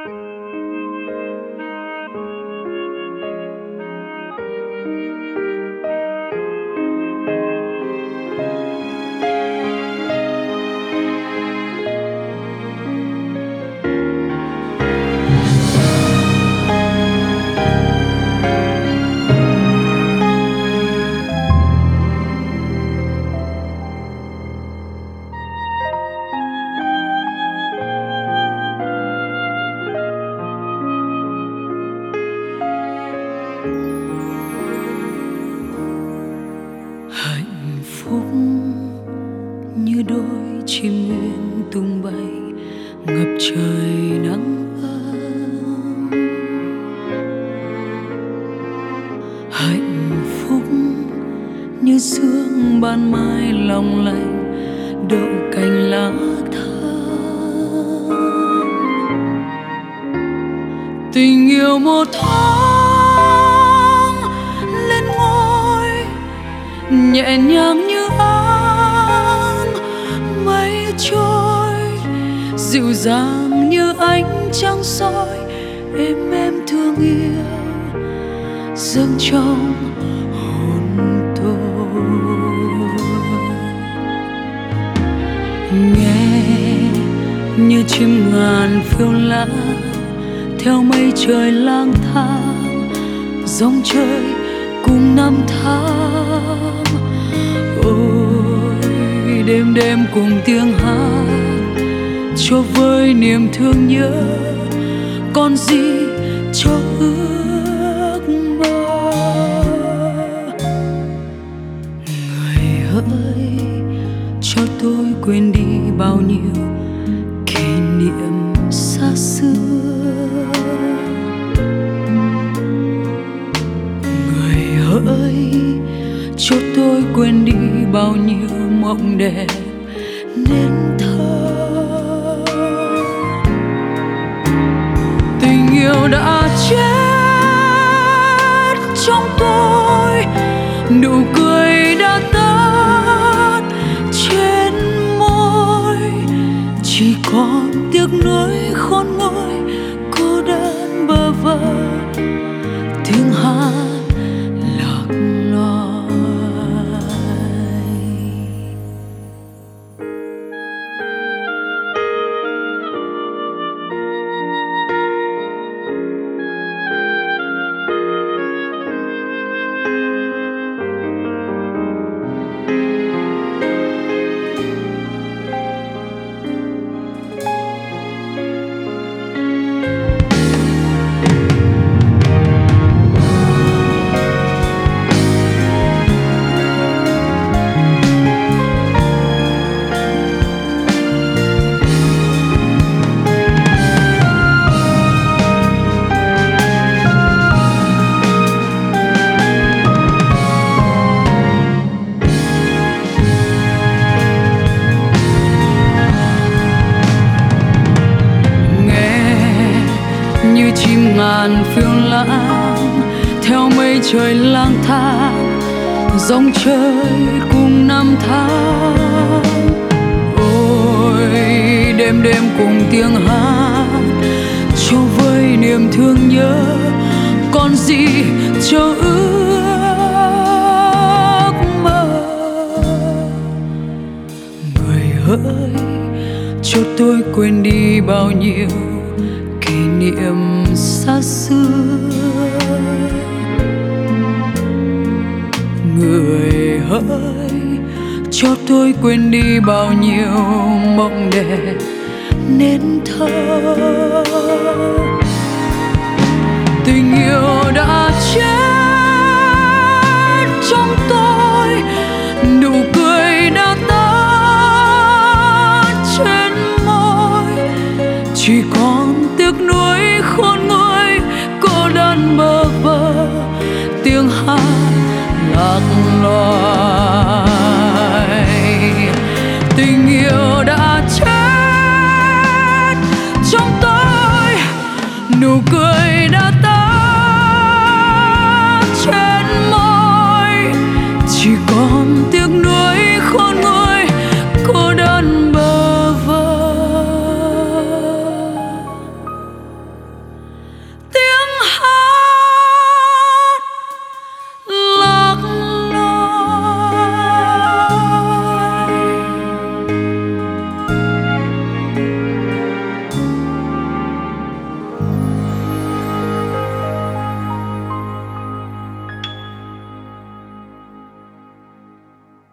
Hạnh phúc như đôi chim nguyện tung bay ngập trời nắng ấm. Hạnh phúc như sương ban mai long lanh đậu cành lá thắm. Tình yêu một thoáng lên ngôi nhẹ nhàng như áng mây trôi, dịu dàng như ánh trăng soi, êm êm thương yêu dâng trong hồn tôi. Nghe như chim ngàn phiêu lãng theo mây trời lang thang, dòng trời cùng năm tháng. Ôi đêm đêm cùng tiếng hát cho vơi niềm thương nhớ, còn gì cho ước mơ. Người hỡi cho tôi quên đi bao nhiêu kỷ niệm xa xưa. Hỡi cho tôi quên đi bao nhiêu mộng đẹp nên thơ. Tình yêu đã chết trong tôi, nụ cười đã tắt trên môi, chỉ còn tiếc nuối khôn nguôi cô đơn bơ vơ tiếng hát lạc loài. Như chim ngàn phiêu lãng theo mây trời lang thang, dòng trời cùng năm tháng. Ôi đêm đêm cùng tiếng hát cho vơi niềm thương nhớ, còn gì cho ước mơ. Người hỡi cho tôi quên đi bao nhiêu kỷ niệm xa xưa. Người hỡi cho tôi quên đi bao nhiêu mộng đẹp nên thơ. Tình yêu đã chết trong tôi, nụ cười đã tắt trên môi, chỉ còn tiếc nuối khôn nguôi cô đơn bơ vơ tiếng hát lạc loài. Tình yêu đã